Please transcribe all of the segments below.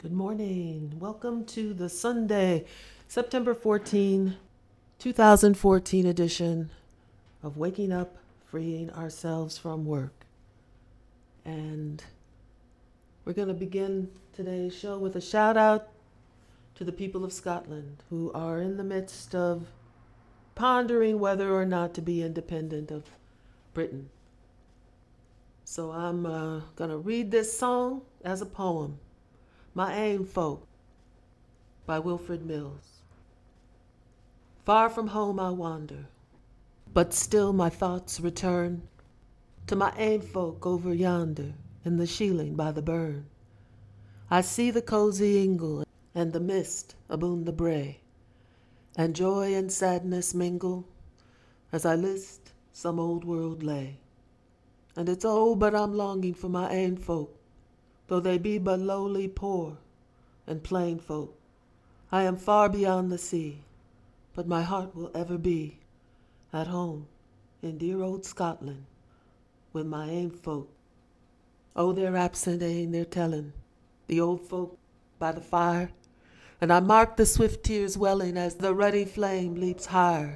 Good morning. Welcome to the Sunday, September 14, 2014 edition of Waking Up, Freeing Ourselves from Work. And we're going to begin today's show with a shout out to the people of Scotland who are in the midst of pondering whether or not to be independent of Britain. So I'm going to read this song as a poem. My Ain Folk by Wilfred Mills. Far from home I wander, but still my thoughts return to my ain folk over yonder in the shieling by the burn. I see the cozy ingle and the mist aboon the brae, and joy and sadness mingle as I list some old world lay. And it's oh, but I'm longing for my ain folk, though they be but lowly poor and plain folk. I am far beyond the sea, but my heart will ever be at home in dear old Scotland with my ain folk. Oh, they're absent ain, they're telling, the old folk by the fire, and I mark the swift tears welling as the ruddy flame leaps higher.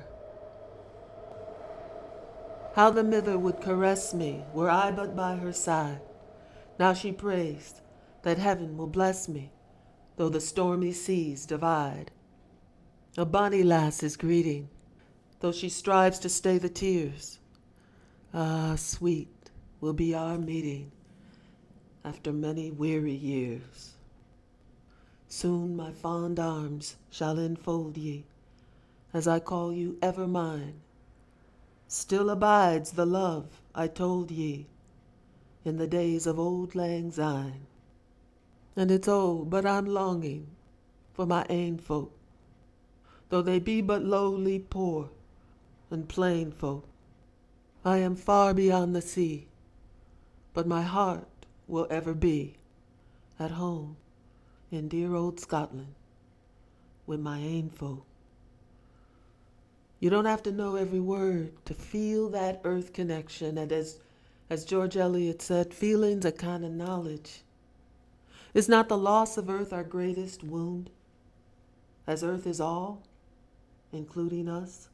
How the mither would caress me were I but by her side. Now she prays that heaven will bless me, though the stormy seas divide. A bonny lass is greeting, though she strives to stay the tears. Ah, sweet will be our meeting after many weary years. Soon my fond arms shall enfold ye, as I call you ever mine. Still abides the love I told ye in the days of old Lang Syne. And it's oh, but I'm longing for my ain folk, though they be but lowly poor and plain folk. I am far beyond the sea, but my heart will ever be at home in dear old Scotland with my ain folk. You don't have to know every word to feel that earth connection, and as George Eliot said, feeling's a kind of knowledge. Is not the loss of earth our greatest wound, as earth is all, including us?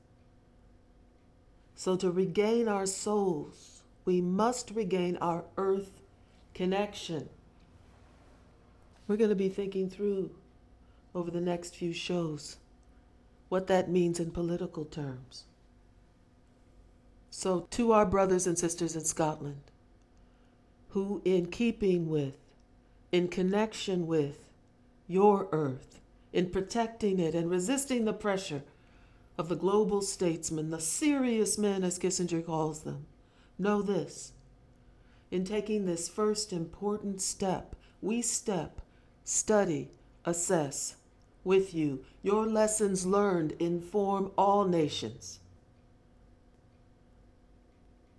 So to regain our souls, we must regain our earth connection. We're going to be thinking through over the next few shows what that means in political terms. So to our brothers and sisters in Scotland, who in keeping with, in connection with your earth, in protecting it and resisting the pressure of the global statesmen, the serious men as Kissinger calls them, know this: in taking this first important step, we study, assess with you. Your lessons learned inform all nations.